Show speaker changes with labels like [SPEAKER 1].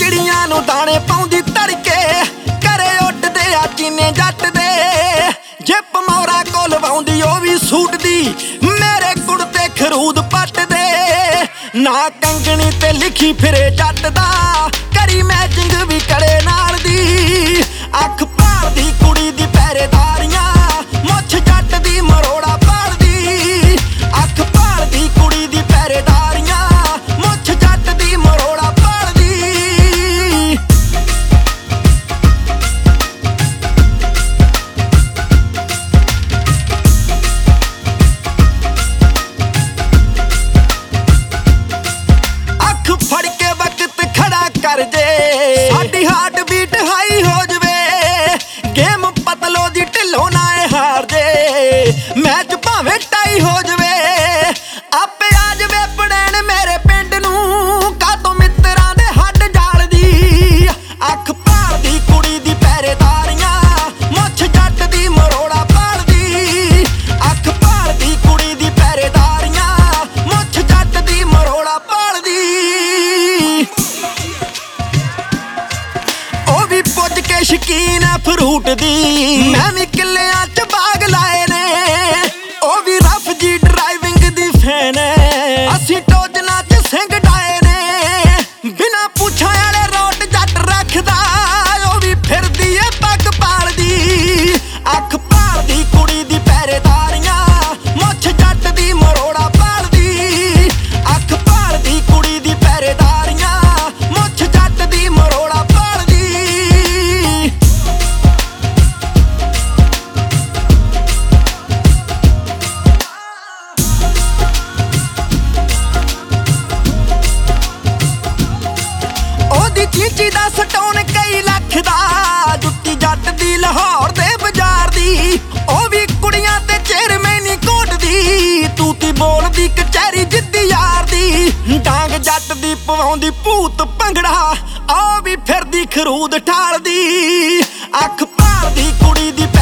[SPEAKER 1] चिड़ियां नूं दाणे पाउंदी तड़के, घरे उड्डदे आ चीने जट दे। जिप मोरा कोल वाउंदी ओ वी सूट दी, मेरे कुड़ते खरूद पट दे। ना कंगणी ते लिखी फिरे जट दा, करी मैचिंग भी कड़े नाल दी। अख भालदी कुड़ी दी पहरेदारियां, मुछ जट दी मरोड़ा भालदी। अख भालदी कुड़ी दी पहरेदारियां, मुछ जट दी मरोड़ा भालदी। अख फड़ के वक्त खड़ा कर जे, साडी हार्ट बीट हाई हो जवे। गेम पतलो दी ढिलो ना हार जे, मैच भावें टाई हो जवे। आपे आ जवे पड़ैन मेरे पिंड नूं, कातों मित्तरां दे हड्ड जालदी। अख भालदी कुड़ी दी पहरेदारियां, मुछ जट दी मरोड़ा भालदी। अख भालदी कुड़ी दी पहरेदारियां, मुछ जट दी मरोड़ा भालदी। ओ भी पुज के शकीन है फ्रूट दी, मैं भी किल्लियां च बाग लाए ने। ओ भी रफ जी ड्राइविंग दी फैन है, असी टोजना च सिंह डाए ने। बिना पुछा वाले रोट जट रखदा, ओ भी फिरदी है पग पालदी। अख भालदी कुड़ी दी पहरेदारियां, मुछ जट दी मरोड़ा भालदी। अख भालदी कुड़ी दी पहरेदारियां, मुछ जट दी मरोड़ा भालदी। ओदी चीची दा सटोन कई लख दा, जुत्ती जट दी लाहौर दे बाजार दी। ओ भी कुड़ियां ते चेयरमैनी कोट दी, तूती बोलदी कचहरी जिद्दी यार दी। डांग जट दी पवाउंदी भूत भंगड़ा, आ भी फिरदी खरूद ठालदी। अख भालदी कुड़ी दी